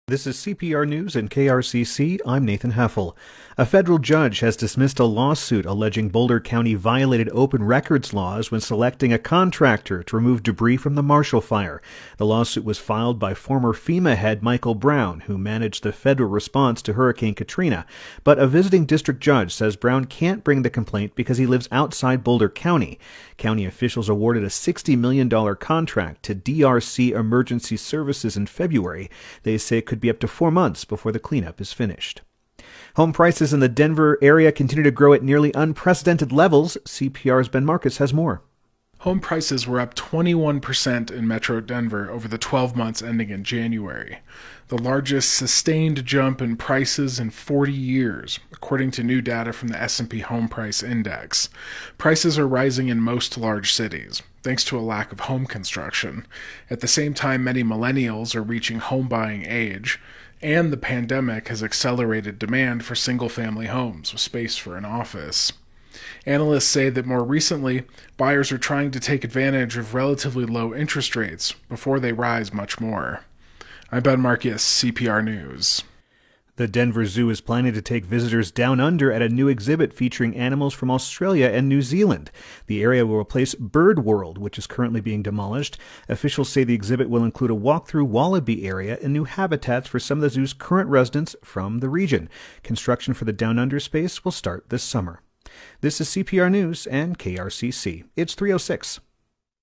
This is CPR News and KRCC. I'm Nathan Heffel. A federal judge has dismissed a lawsuit alleging Boulder County violated open records laws when selecting a contractor to remove debris from the Marshall Fire. The lawsuit was filed by former FEMA head Michael Brown, who managed the federal response to Hurricane Katrina. But a visiting district judge says Brown can't bring the complaint because he lives outside Boulder County. County officials awarded a $60 million contract to DRC Emergency Services in February. They say it could be up to 4 months before the cleanup is finished. Home prices in the Denver area continue to grow at nearly unprecedented levels. CPR's Ben Marcus has more. Home prices were up 21% in Metro Denver over the 12 months ending in January, the largest sustained jump in prices in 40 years, according to new data from the S&P Home Price Index. Prices are rising in most large cities, thanks to a lack of home construction. At the same time, many millennials are reaching home buying age, and the pandemic has accelerated demand for single-family homes with space for an office. Analysts say that more recently, buyers are trying to take advantage of relatively low interest rates before they rise much more. I'm Ben Marcus, CPR News. The Denver Zoo is planning to take visitors down under at a new exhibit featuring animals from Australia and New Zealand. The area will replace Bird World, which is currently being demolished. Officials say the exhibit will include a walk-through wallaby area and new habitats for some of the zoo's current residents from the region. Construction for the Down Under space will start this summer. This is CPR News and KRCC. It's 3:06.